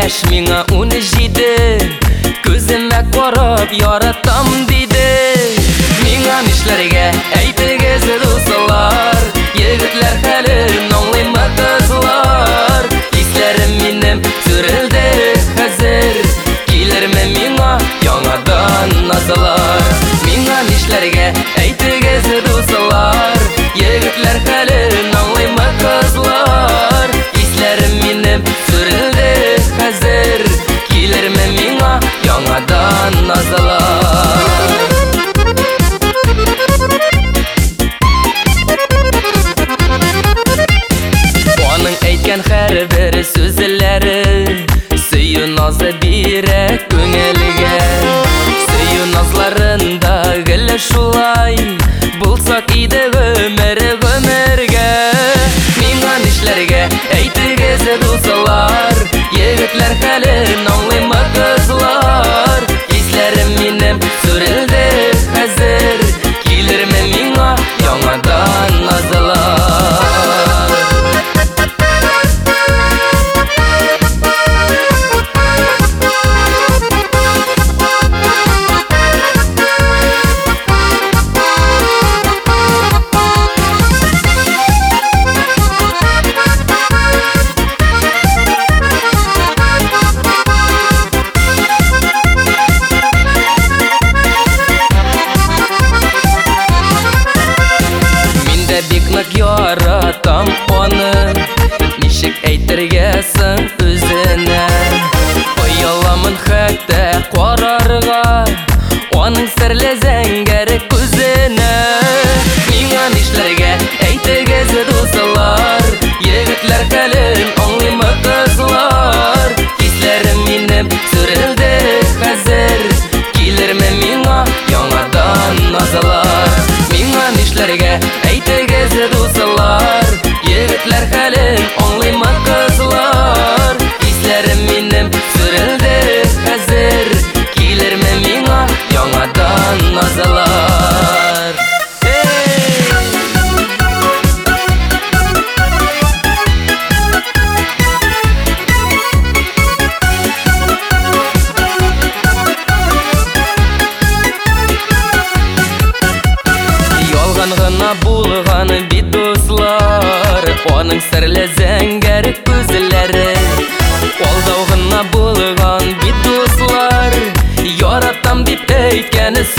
яшь миңа 17, күземә карап яратам диде. Миңа нишләргә әйтегез дуслар, егетләр хәлен аңлыймы кызлар? Исләрем минем сүрелде хәзер, килерме миңа яңадан назлар? Миңа нишләргә әйтегез дуслар, егетләр хәлен аңлыймы кызлар? Исләрем минем сүрелде хәзер, килерме миңа яңадан назлар? Аның әйткән һәрбер сүзләре сөю назы бирә күңелгә. Сөю назларында гел шулай булсак иде гомергә. Миңа нишләргә әйтегез дуслар, егетләр хәлен аңлыймы кызлар? Исләрем минем сүрелде хәзер, килерме миңа яңадан назлар? Бик нык яратам аны, ничек әйтергә соң үзенә? Ояламын хәтта карарга аның серле зәңгәр күзенә. Миңа нишләргә әйтегез дуслар, егетләр хәлен аңлыймы кызлар? Исләрем минем сүрелде хәзер, килерме миңа яңадан назлар? Миңа нишләргә әйтегез дуслар, егетләр хәлен аңлыймы кызлар? Исләрем минем сүрелде хәзер, килерме миңа яңадан назлар? Ялган гына булган бит дуслар, аның серле зәңгәр күзләре. Алдау гына булган бит дуслар, яратам дип әйткәне